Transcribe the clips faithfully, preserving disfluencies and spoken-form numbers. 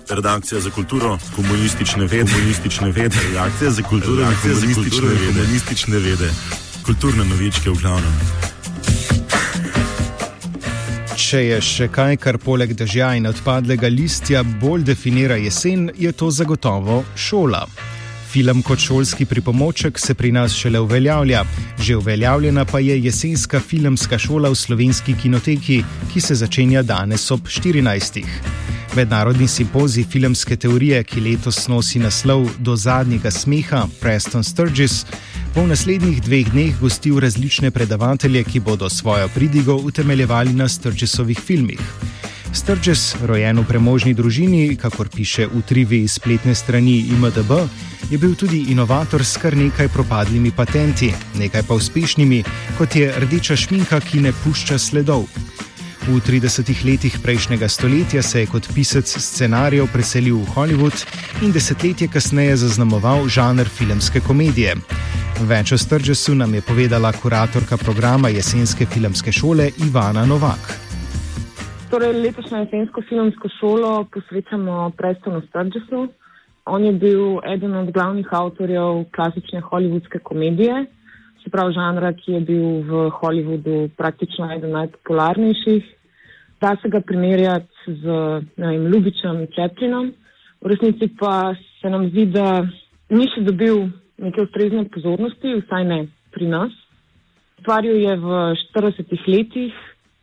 Redakcija za kulturo, komunistične vede, komunistične vede, redakcija za kulturo, redakcija za kulturo, komunistične vede, kulturne novičke v glavnem. Če je še kaj, kar poleg dežja in odpadlega listja bolj definira jesen, je to zagotovo šola. Film kot šolski pripomoček se pri nas šele uveljavlja. Že uveljavljena pa je jesenska filmska šola v Slovenski kinoteki, ki se začenja danes ob štirinajstih. Mednarodni simpozij filmske teorije, ki letos nosi naslov Do zadnjega smeha, Preston Sturges, bo v naslednjih dveh dneh gostil različne predavatelje, ki bodo svojo pridigo utemeljevali na Sturgesovih filmih. Sturges, rojen v premožni družini, kakor piše v triviji spletne strani I M D B, je bil tudi inovator s kar nekaj propadlimi patenti, nekaj pa uspešnimi, kot je rdeča šminka, ki ne pušča sledov. V tridesetih letih prejšnjega stoletja se je kot pisec scenarijev preselil v Hollywood in desetletje kasneje zaznamoval žanr filmske komedije. Več o Sturgesu nam je povedala kuratorka programa jesenske filmske šole Ivana Novak. Torej, letošnjo jesensko filmsko šolo posvečamo Prestonu Sturgesu. On je bil eden od glavnih avtorjev klasične hollywoodske komedije, se pravi žanra, ki je bil v Hollywoodu praktično eden najpopularnejših. Da se ga primerjati z ne vem, Ljubičem Chaplinom. V resnici pa se nam zdi, da ni še dobil neke ustrezne pozornosti, vsaj ne pri nas. Stvaril je v štiridesetih letih,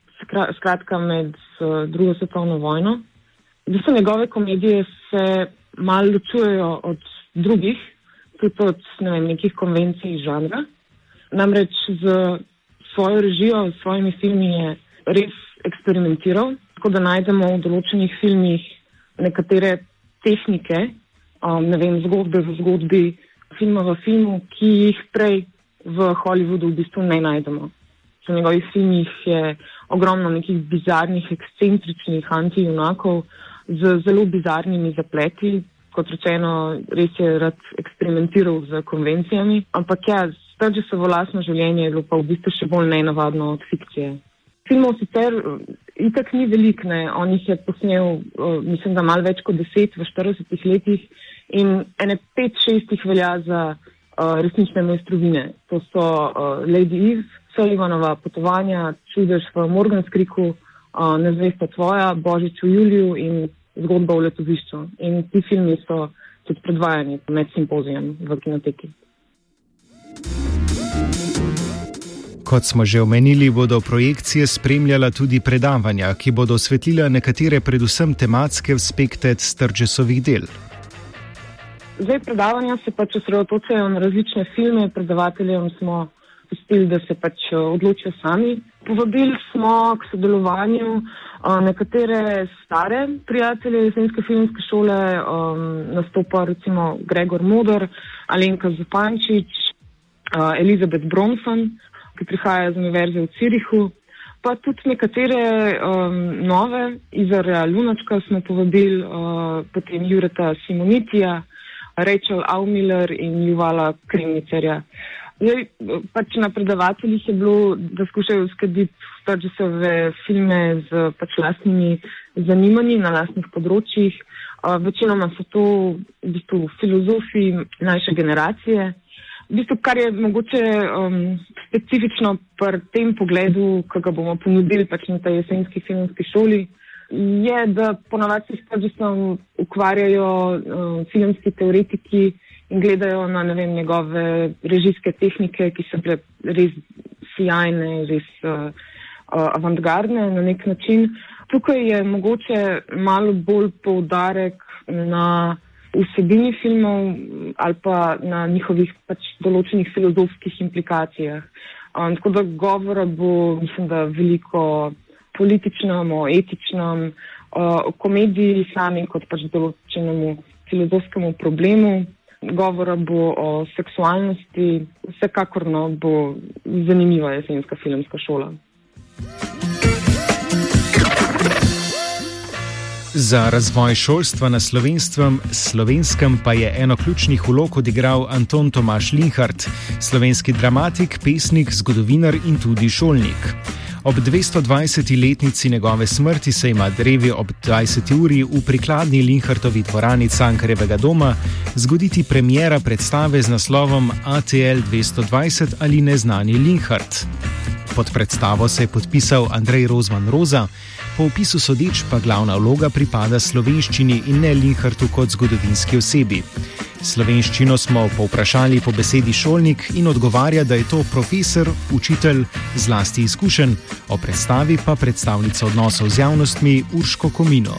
skratka med drugo svetovno vojno. Da so njegove komedije se malo ločujejo od drugih, tudi od ne vem, nekih konvencij žanra. Namreč z svojo režijo, s svojimi filmi je res eksperimentiral, tako da najdemo v določenih filmih nekatere tehnike, um, ne vem, zgodbe v zgodbi, filma v filmu, ki jih prej v Hollywoodu v bistvu ne najdemo. V njegovih filmih je ogromno nekih bizarnih, ekscentričnih antijunakov z zelo bizarnimi zapleti. Kot rečeno, res je rad eksperimentiral z konvencijami, ampak ja, Sturgesovo lastno življenje je bilo pa v bistvu še bolj nenavadno od fikcije. Filmov sicer itak ni velik, ne. On jih je posnel, uh, mislim, da malo več kot deset v štiridesetih letih in ene pet, šest jih velja za uh, resnične mojstrovine. To so uh, Lady Eve, Sullivanova potovanja, Čudež v Morganskriku, uh, Nezvesta tvoja, Božič v Juliju in Zgodba v letovišču. In ti filmi so tudi predvajani med simpozijem v kinoteki. Kot smo že omenili, bodo projekcije spremljala tudi predavanja, ki bodo osvetlila nekatere predvsem tematske aspekte Sturgesovih del. Zdaj predavanja se pač osredotočajo na različne filme, predavateljem smo pustili, da se pač odločijo sami. Povabili smo k sodelovanju nekatere stare prijatelje jesenske filmske šole, um, nastopa recimo Gregor Moder, Alenka Zupančič, uh, Elizabeth Bronson, ki prihaja z univerze v Zürichu, pa tudi nekatere um, nove, Izarja Lunačka smo povabili, uh, potem Jureta Simonitija, Rachel Aumiller in Juvala Kremnicerja. Zdaj, pač na predavateljih je bilo, da skušajo uskladiti Sturgesove filme z pač lastnimi zanimanji na lastnih področjih. Uh, večinoma so to v bistvu filozofi naše generacije. V bistvu, kar je mogoče um, specifično pri tem pogledu, ki ga bomo ponudili pač na tej jesenski filmski šoli, je, da ponavadi se s Sturgesom ukvarjajo um, filmski teoretiki in gledajo na, ne vem, njegove režijske tehnike, ki so bile res sijajne, res uh, uh, avantgardne na nek način. Tukaj je mogoče malo bolj poudarek na vsebini filmov ali pa na njihovih pač določenih filozofskih implikacijah. Um, tako da govora bo, mislim, da veliko političnem, o etičnem, uh, o komediji sami kot pač določenemu filozofskemu problemu. Govora bo o seksualnosti, vsekakor no, bo zanimiva jesenska filmska šola. Za razvoj šolstva na slovenskem, slovenskem pa je eno ključnih vlog odigral Anton Tomaž Linhart, slovenski dramatik, pesnik, zgodovinar in tudi šolnik. Ob dvestodvajseti letnici njegove smrti se ima drevi ob dvajseti uri v prikladni Linhartovi dvorani Cankarjevega doma zgoditi premiera predstave z naslovom A T L dvesto dvajset ali Neznani Linhart. Pod predstavo se je podpisal Andrej Rozman Roza, po opisu sodeč pa glavna vloga pripada slovenščini in ne Linhartu kot zgodovinski osebi. Slovenščino smo povprašali po besedi šolnik in odgovarja, da je to profesor, učitelj, zlasti izkušen, o predstavi pa predstavnica odnosov z javnostmi Urško Komino.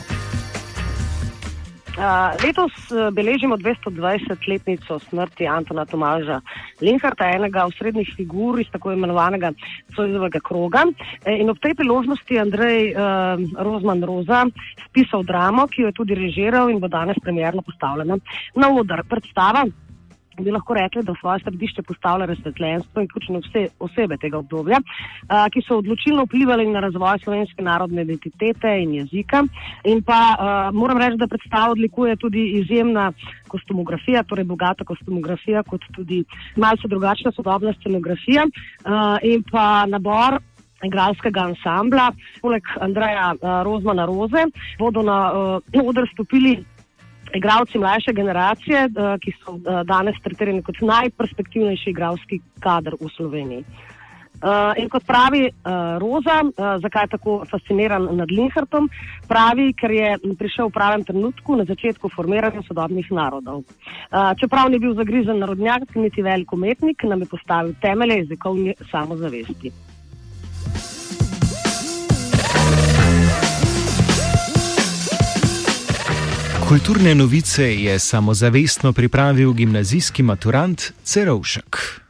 Uh, letos beležimo dvestodvajsetletnico smrti Antona Tomaža Linharta, enega osrednjih figur iz tako imenovanega Zoisovega kroga. In ob tej priložnosti je Andrej uh, Rozman Roza spisal dramo, ki jo je tudi režiral in bo danes premierno postavljena na oder. Predstava bi lahko rekli, da v svoje središče postavlja razsvetljenstvo in ključne vse osebe tega obdobja, a, ki so odločilno vplivali na razvoj slovenske narodne identitete in jezika. In pa a, moram reči, da predstava odlikuje tudi izjemna kostumografija, torej bogata kostumografija, kot tudi malce drugačna sodobna scenografija a, in pa nabor igralskega ansambla. Poleg Andreja a, Rozmana Roze bodo na a, oder stopili igralci mlajše generacije, ki so danes tretirani kot najperspektivnejši igralski kader v Sloveniji. In kot pravi Roza, zakaj je tako fasciniran nad Linhartom, pravi, ker je prišel v pravem trenutku na začetku formiranja sodobnih narodov. Čeprav ni bil zagrizen narodnjak, niti velik umetnik, nam je postavil temelje jezikovne samozavesti. Kulturne novice je samozavestno pripravil gimnazijski maturant Cerovšek.